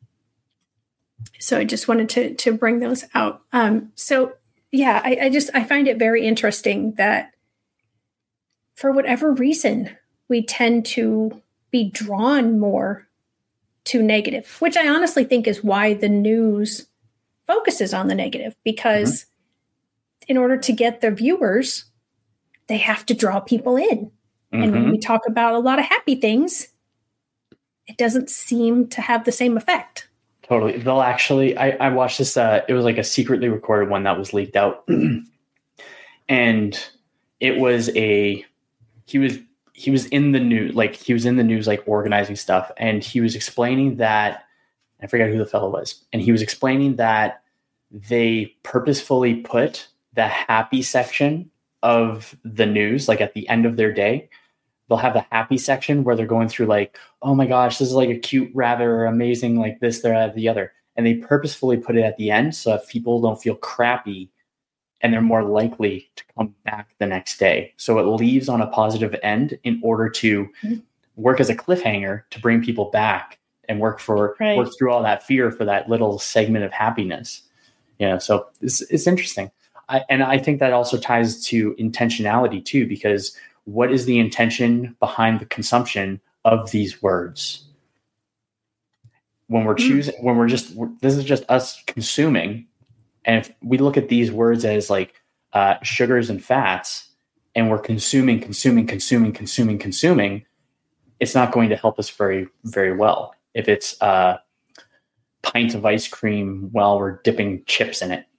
So I just wanted to, to bring those out. Um, so, yeah, I, I just I find it very interesting that for whatever reason, we tend to be drawn more to negative, which I honestly think is why the news focuses on the negative, because mm-hmm. in order to get their viewers, they have to draw people in. Mm-hmm. And when we talk about a lot of happy things, it doesn't seem to have the same effect. Totally. They'll actually, I, I watched this, uh, it was like a secretly recorded one that was leaked out. And it was a, he was, he was in the news, like he was in the news, like organizing stuff. And he was explaining that, I forget who the fellow was. And he was explaining that they purposefully put the happy section of the news, like at the end of their day. They'll have the happy section where they're going through like, oh my gosh, this is like a cute rabbit or amazing, like this, that, the other. And they purposefully put it at the end so that people don't feel crappy and they're more likely to come back the next day. So it leaves on a positive end in order to mm-hmm. work as a cliffhanger to bring people back and work for right. work through all that fear for that little segment of happiness. You know, so it's, it's interesting. I, and I think that also ties to intentionality too, because what is the intention behind the consumption of these words? When we're choosing, mm. when we're just, we're, this is just us consuming. And if we look at these words as like uh, sugars and fats, and we're consuming, consuming, consuming, consuming, consuming, it's not going to help us very, very well. If it's a pint of ice cream while we're dipping chips in it.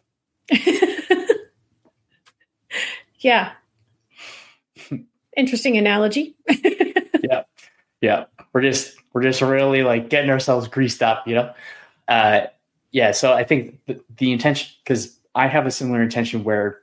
Yeah. Interesting analogy. yeah. Yeah. We're just, we're just really like getting ourselves greased up, you know? Uh, yeah. So I think the, the intention, because I have a similar intention where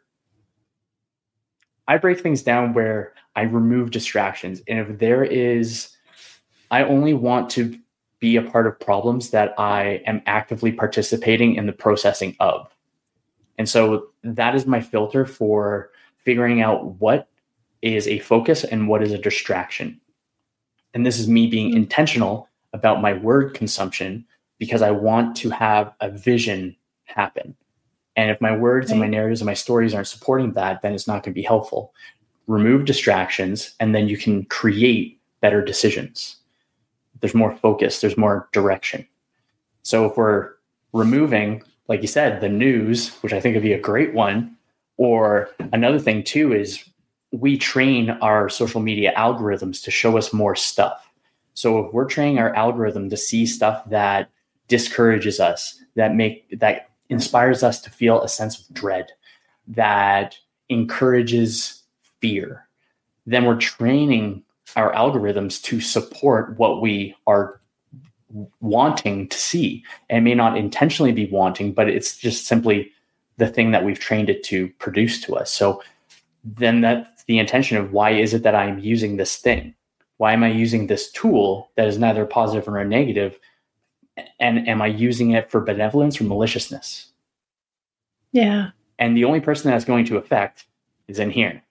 I break things down where I remove distractions. And if there is, I only want to be a part of problems that I am actively participating in the processing of. And so that is my filter for figuring out what is a focus and what is a distraction. And this is me being intentional about my word consumption because I want to have a vision happen. And if my words right. and my narratives and my stories aren't supporting that, then it's not going to be helpful. Remove distractions, and then you can create better decisions. There's more focus, there's more direction. So if we're removing, like you said, the news, which I think would be a great one, or another thing too is we train our social media algorithms to show us more stuff. So if we're training our algorithm to see stuff that discourages us, that make that inspires us to feel a sense of dread, that encourages fear, then we're training our algorithms to support what we are wanting to see. And it may not intentionally be wanting, but it's just simply the thing that we've trained it to produce to us. So then that's the intention of why is it that I'm using this thing? Why am I using this tool that is neither positive nor negative? And am I using it for benevolence or maliciousness? Yeah. And the only person that's going to affect is in here.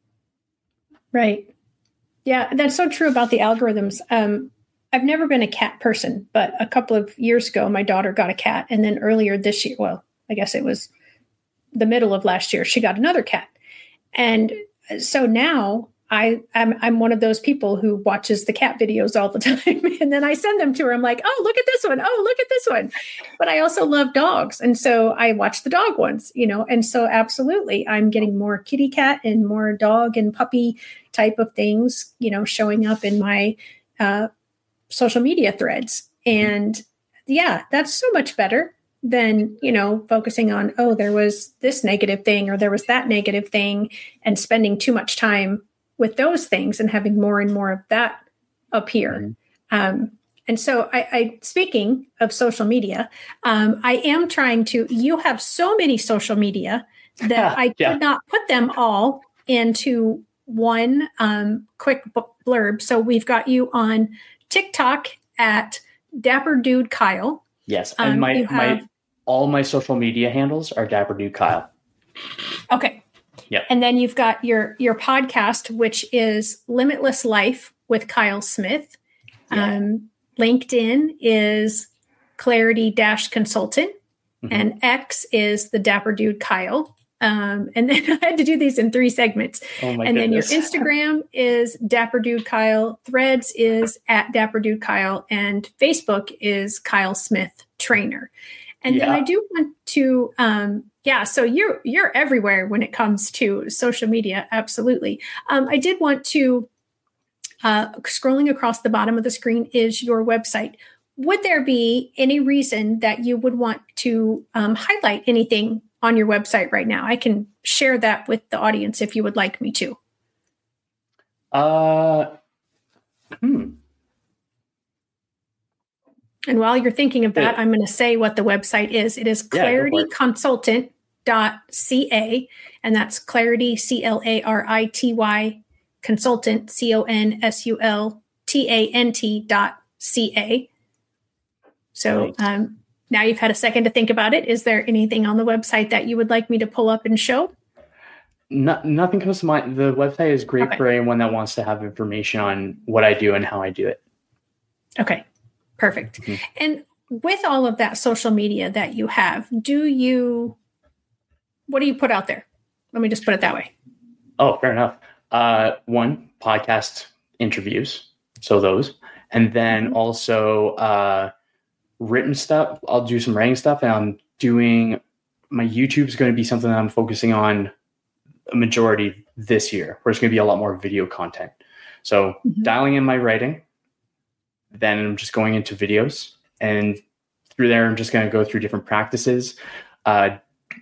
Right. Yeah, that's so true about the algorithms. Um, I've never been a cat person, but a couple of years ago, my daughter got a cat. And then earlier this year, well, I guess it was the middle of last year, she got another cat. And so now I, I'm, I'm one of those people who watches the cat videos all the time. And then I send them to her. I'm like, oh, look at this one. Oh, look at this one. But I also love dogs. And so I watch the dog ones, you know, and so absolutely I'm getting more kitty cat and more dog and puppy type of things, you know, showing up in my uh, social media threads. And yeah, that's so much better than, you know, focusing on, oh, there was this negative thing or there was that negative thing and spending too much time with those things and having more and more of that appear. Mm-hmm. Um, and so I, I, speaking of social media, um, I am trying to, you have so many social media that I yeah. could not put them all into one um, quick blurb. So we've got you on TikTok at Dapper Dude Kyle. Yes. And um, my, have, my, all my social media handles are Dapper Dude Kyle. Okay. Yep. And then you've got your your podcast, which is Limitless Life with Kyle Smith. Yeah. Um, LinkedIn is Clarity Dash Consultant, mm-hmm. and X is the Dapper Dude Kyle. Um, and then I had to do these in three segments. Oh my and goodness. Then your Instagram is Dapper Dude Kyle. Threads is at Dapper Dude Kyle, and Facebook is Kyle Smith Trainer. And yeah. then I do want to, um, yeah, so you're, you're everywhere when it comes to social media. Absolutely. Um, I did want to, uh, scrolling across the bottom of the screen is your website. would there be any reason that you would want to um, highlight anything on your website right now? I can share that with the audience if you would like me to. Uh, hmm. And while you're thinking of that, I'm going to say what the website is. It is clarity consultant dot c a, and that's Clarity, C L A R I T Y, consultant, C O N S U L T A N T dot C A. So um, now you've had a second to think about it. Is there anything on the website that you would like me to pull up and show? No, nothing comes to mind. The website is great okay. for anyone that wants to have information on what I do and how I do it. Okay. Perfect. Mm-hmm. And with all of that social media that you have, do you, what do you put out there? Let me just put it that way. Oh, fair enough. Uh, one, podcast interviews. So those. And then mm-hmm. also uh, written stuff. I'll do some writing stuff. And I'm doing, my YouTube is going to be something that I'm focusing on a majority this year, where it's going to be a lot more video content. So mm-hmm. dialing in my writing. Then I'm just going into videos, and through there, I'm just going to go through different practices, uh,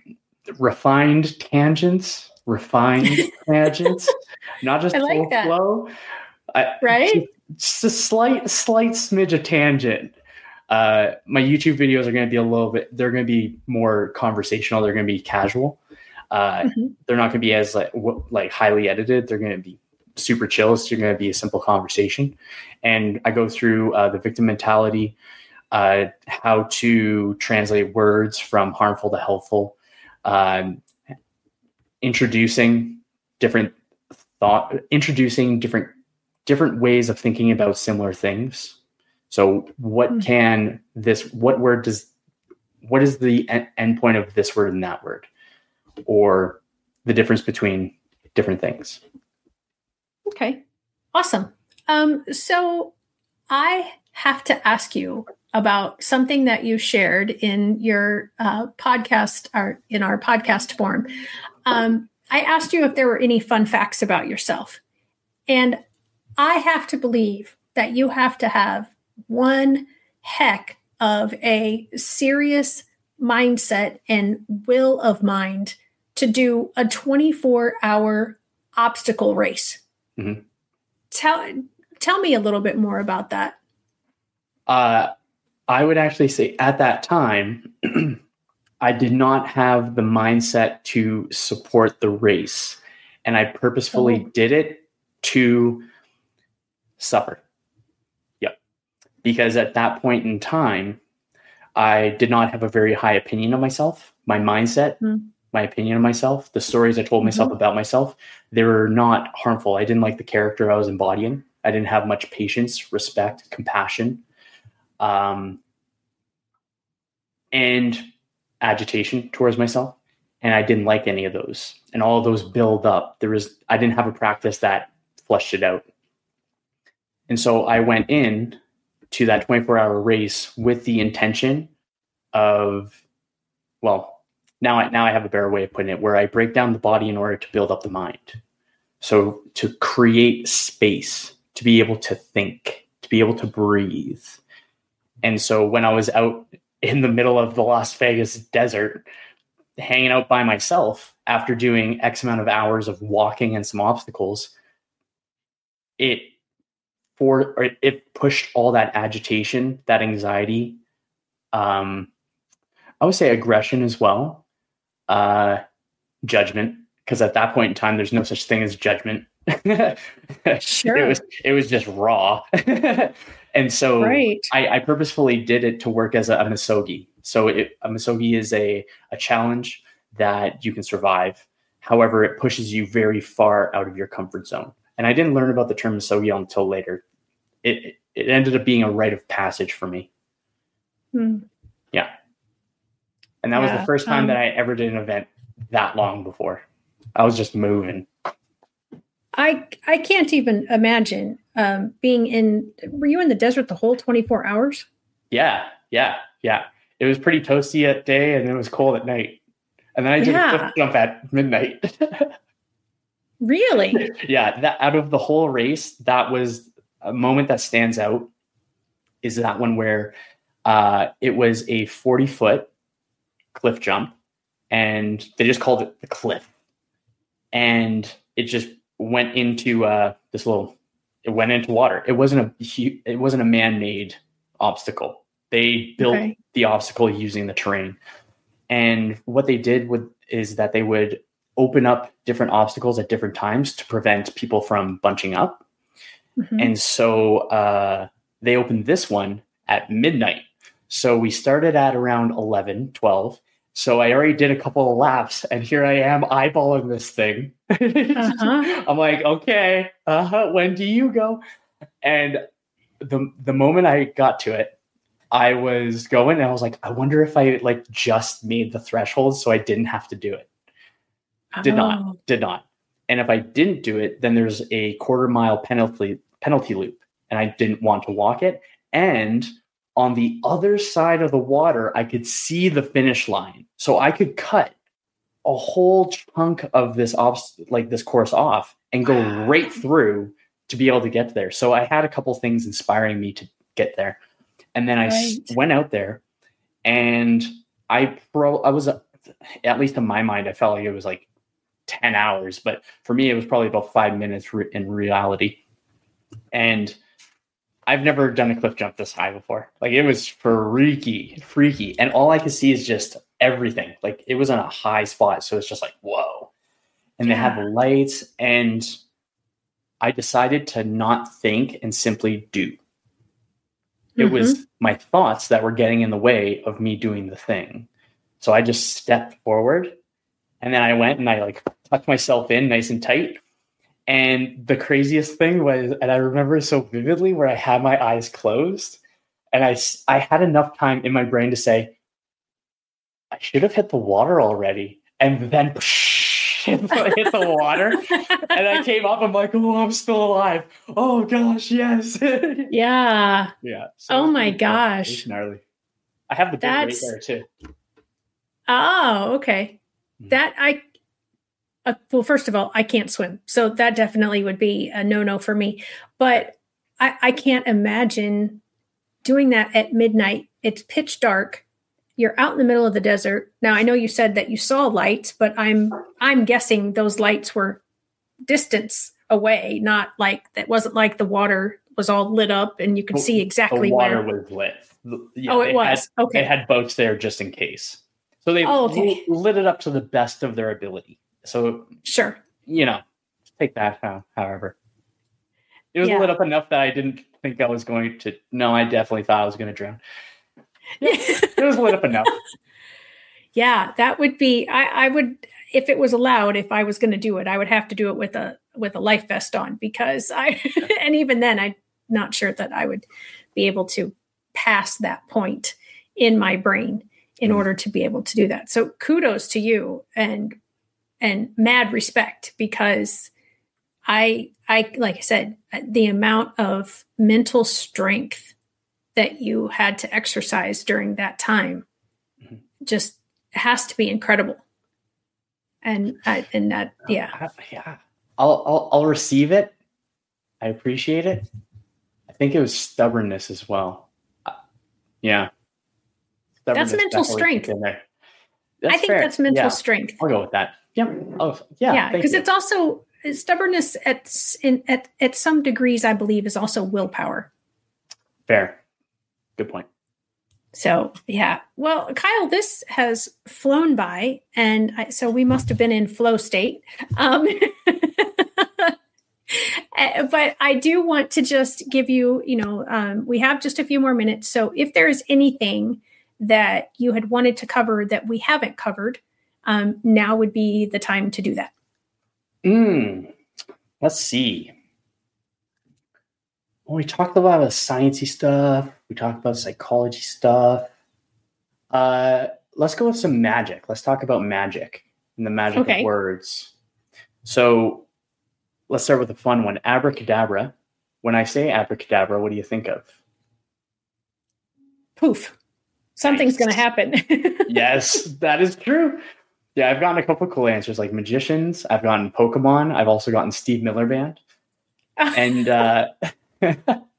refined tangents, refined tangents, not just I like full that. flow, I, right? Just, just a slight, slight smidge of tangent. Uh, my YouTube videos are going to be a little bit, they're going to be more conversational. They're going to be casual. Uh, mm-hmm. They're not going to be as like, w- like highly edited. They're going to be super chill. It's going to be a simple conversation. And I go through uh, the victim mentality, uh, how to translate words from harmful to helpful, um, introducing different thought, introducing different, different ways of thinking about similar things. So what mm-hmm. can this, what word does, what is the en- end point of this word and that word, or the difference between different things? Okay, awesome. Um, so I have to ask you about something that you shared in your uh, podcast, or in our podcast form. Um, I asked you if there were any fun facts about yourself. And I have to believe that you have to have one heck of a serious mindset and will of mind to do a twenty-four hour obstacle race. Mm-hmm. Tell tell me a little bit more about that. Uh, I would actually say at that time, I did not have the mindset to support the race, and I purposefully oh. did it to suffer. Yep. Because at that point in time, I did not have a very high opinion of myself. My mindset, mm-hmm. my opinion of myself, the stories I told myself mm-hmm. about myself, they were not harmful. I didn't like the character I was embodying. I didn't have much patience, respect, compassion, um, and agitation towards myself. And I didn't like any of those. And all of those build up. There was, I didn't have a practice that flushed it out. And so I went in to that twenty-four hour race with the intention of, well, now I, now I have a better way of putting it, where I break down the body in order to build up the mind. So to create space, to be able to think, to be able to breathe. And so when I was out in the middle of the Las Vegas desert, hanging out by myself after doing X amount of hours of walking and some obstacles, it for or it pushed all that agitation, that anxiety, um, I would say aggression as well, uh, judgment, because at that point in time, there's no such thing as judgment. Sure. It was it was just raw. And so right. I, I purposefully did it to work as a, a misogi. So it, a misogi is a, a challenge that you can survive. However, it pushes you very far out of your comfort zone. And I didn't learn about the term misogi until later. It it ended up being a rite of passage for me. Hmm. Yeah. And that yeah, was the first time um, that I ever did an event that long before. I was just moving. I I can't even imagine um, being in, were you in the desert the whole twenty-four hours? Yeah, yeah, yeah. It was pretty toasty at day and it was cold at night. And then I did yeah. a cliff jump at midnight. Really? Yeah, that out of the whole race, that was a moment that stands out is that one where uh, it was a forty foot cliff jump, and they just called it the cliff. And it just went into uh, this little, it went into water. It wasn't a, it wasn't a man-made obstacle. They built okay. the obstacle using the terrain. And what they did with is that they would open up different obstacles at different times to prevent people from bunching up. Mm-hmm. And so uh, they opened this one at midnight. So we started at around eleven, twelve. So I already did a couple of laps, and here I am eyeballing this thing. Uh-huh. I'm like, okay, uh-huh, when do you go? And the the moment I got to it, I was going, and I was like, I wonder if I like just made the threshold so I didn't have to do it. Did oh. not, did not. And if I didn't do it, then there's a quarter mile penalty penalty loop, and I didn't want to walk it. And on the other side of the water, I could see the finish line. So I could cut a whole chunk of this obst- like this course off and go wow. right through to be able to get there. So I had a couple things inspiring me to get there. And then I right. s- went out there, and I pro I was, uh, at least in my mind, I felt like it was like ten hours, but for me, it was probably about five minutes re- in reality. And I've never done a cliff jump this high before. Like, it was freaky, freaky. And all I could see is just everything. Like, it was on a high spot. So it's just like, whoa. And yeah. they had the lights, and I decided to not think and simply do. It mm-hmm. was my thoughts that were getting in the way of me doing the thing. So I just stepped forward, and then I went and I like tucked myself in nice and tight. And the craziest thing was, and I remember so vividly, where I had my eyes closed, and I, I had enough time in my brain to say, I should have hit the water already. And then psh, hit, the, hit the water. And I came up, I'm like, oh, I'm still alive. Oh gosh, yes. Yeah. Yeah. So oh my gosh. It's gnarly. I have the big That's... weight there too. Oh, okay. Mm-hmm. That I, Uh, well, first of all, I can't swim. So that definitely would be a no-no for me. But I, I can't imagine doing that at midnight. It's pitch dark. You're out in the middle of the desert. Now, I know you said that you saw lights, but I'm I'm guessing those lights were distance away, not like, that wasn't like the water was all lit up and you could see exactly the water where. was lit. Yeah, oh, it was. Had, okay. They had boats there just in case. So they oh, okay. lit it up to the best of their ability. So, sure, you know, take that, how, however. It was yeah. lit up enough that I didn't think I was going to. No, I definitely thought I was going to drown. Yeah, it was lit up enough. Yeah, that would be, I, I would, if it was allowed, if I was going to do it, I would have to do it with a with a life vest on, because I, and even then, I'm not sure that I would be able to pass that point in my brain in mm. order to be able to do that. So kudos to you, and and mad respect, because I, I, like I said, the amount of mental strength that you had to exercise during that time mm-hmm. just has to be incredible. And I, and that, yeah, uh, yeah, I'll, I'll, I'll receive it. I appreciate it. I think it was stubbornness as well. Uh, yeah. That's mental strength. That's I think fair. that's mental yeah. strength. I'll go with that. Yeah. Oh, yeah. Yeah. Because it's also stubbornness at, in, at, at some degrees, I believe, is also willpower. Fair. Good point. So, yeah. Well, Kyle, this has flown by, and I, so we must have been in flow state. Um, but I do want to just give you, you know, um, we have just a few more minutes. So if there is anything that you had wanted to cover that we haven't covered, um, now would be the time to do that. Mm, let's see. Well, we talked about the sciencey stuff. We talked about psychology stuff. Uh, let's go with some magic. Let's talk about magic and the magic okay. of words. So let's start with a fun one. Abracadabra. When I say abracadabra, what do you think of? Poof. Something's nice. going to happen. Yes, that is true. Yeah, I've gotten a couple cool answers, like magicians. I've gotten Pokemon. I've also gotten Steve Miller Band. And uh,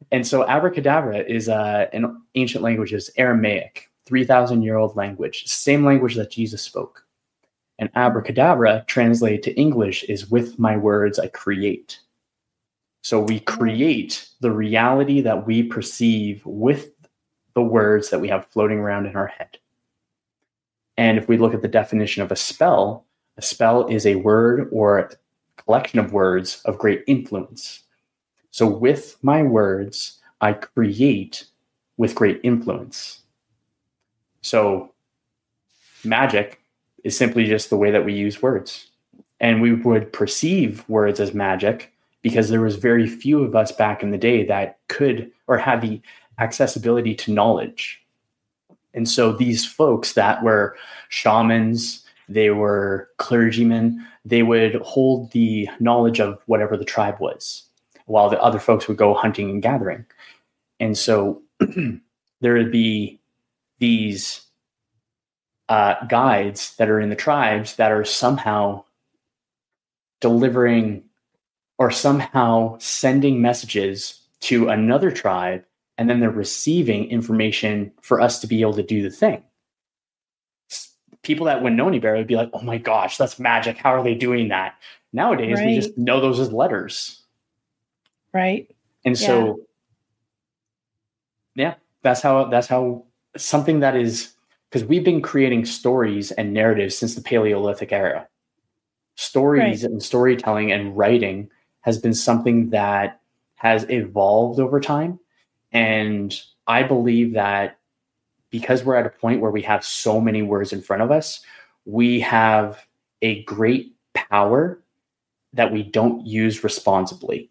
And so abracadabra is uh, an ancient language, is Aramaic, three thousand year old language, same language that Jesus spoke. And abracadabra, translated to English, is with my words I create. So we create the reality that we perceive with the words that we have floating around in our head. And if we look at the definition of a spell, a spell is a word or a collection of words of great influence. So with my words, I create with great influence. So magic is simply just the way that we use words. And we would perceive words as magic because there was very few of us back in the day that could or had the accessibility to knowledge. And so these folks that were shamans, they were clergymen, they would hold the knowledge of whatever the tribe was, while the other folks would go hunting and gathering. And so there would be these uh, guides that are in the tribes that are somehow delivering or somehow sending messages to another tribe, and then they're receiving information for us to be able to do the thing. People that wouldn't know any better would be like, oh my gosh, that's magic. How are they doing that? Nowadays, right. We just know those as letters. Right. And so, yeah, yeah that's how, that's how something that is, because we've been creating stories and narratives since the Paleolithic era. Stories right. and storytelling and writing has been something that has evolved over time. And I believe that because we're at a point where we have so many words in front of us, we have a great power that we don't use responsibly.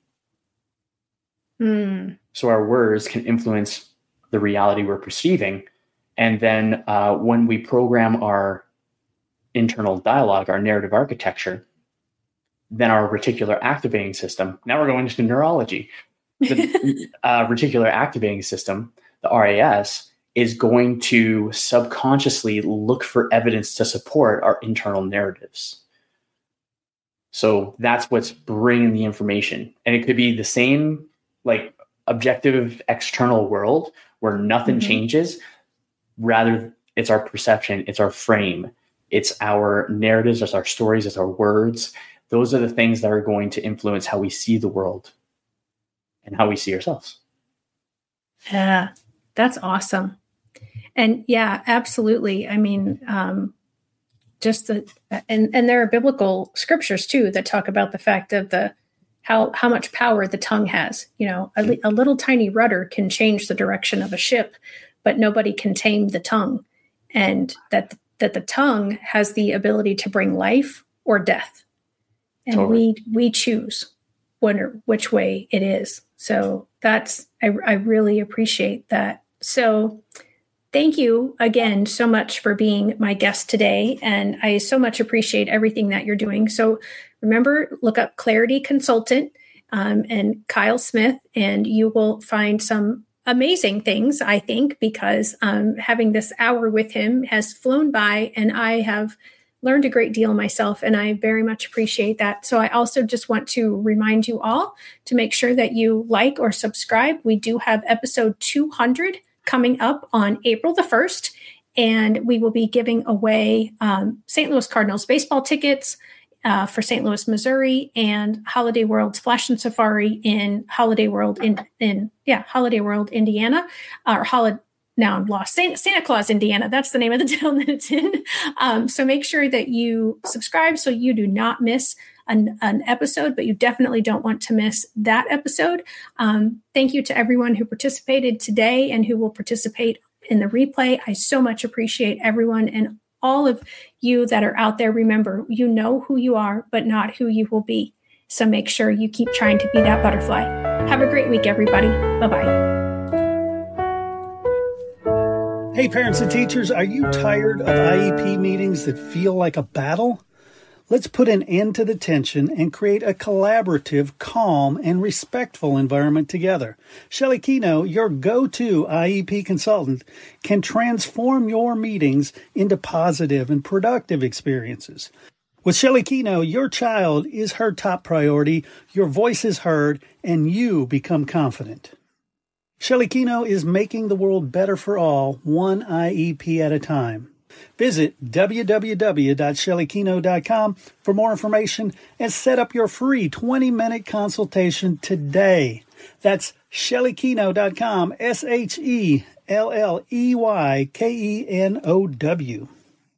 Mm. So our words can influence the reality we're perceiving. And then uh, when we program our internal dialogue, our narrative architecture, then our reticular activating system, now we're going into neurology, the uh, reticular activating system, the R A S, is going to subconsciously look for evidence to support our internal narratives. So that's what's bringing the information. And it could be the same, like, objective external world where nothing mm-hmm. changes. Rather, it's our perception, it's our frame, it's our narratives, it's our stories, it's our words. Those are the things that are going to influence how we see the world and how we see ourselves. Yeah, that's awesome. And yeah, absolutely. I mean, um, just the, and, and there are biblical scriptures too, that talk about the fact of the, how, how much power the tongue has. You know, a, a little tiny rudder can change the direction of a ship, but nobody can tame the tongue. And that, that the tongue has the ability to bring life or death. And totally. we, we choose when or which way it is. So that's, I, I really appreciate that. So thank you again so much for being my guest today. And I so much appreciate everything that you're doing. So remember, look up Clarity Consultant um, and Kyle Smith, and you will find some amazing things, I think, because um, having this hour with him has flown by, and I have learned a great deal myself, and I very much appreciate that. So I also just want to remind you all to make sure that you like or subscribe. We do have episode two hundred coming up on April the first, and we will be giving away um, Saint Louis Cardinals baseball tickets uh, for Saint Louis, Missouri, and Holiday World Splash and Safari in Holiday World in, in yeah Holiday World, Indiana, or Holiday. Now I'm lost. Santa, Santa Claus, Indiana. That's the name of the town that it's in. Um, so make sure that you subscribe so you do not miss an, an episode, but you definitely don't want to miss that episode. Um, thank you to everyone who participated today and who will participate in the replay. I so much appreciate everyone and all of you that are out there. Remember, you know who you are, but not who you will be. So make sure you keep trying to be that butterfly. Have a great week, everybody. Bye-bye. Hey, parents and teachers, are you tired of I E P meetings that feel like a battle? Let's put an end to the tension and create a collaborative, calm, and respectful environment together. Shelley Keno, your go-to I E P consultant, can transform your meetings into positive and productive experiences. With Shelley Keno, your child is her top priority, your voice is heard, and you become confident. Shelley Keno is making the world better for all, one I E P at a time. Visit w w w dot shelley keno dot com for more information and set up your free twenty-minute consultation today. That's shelley keno dot com, S H E L L E Y K E N O W.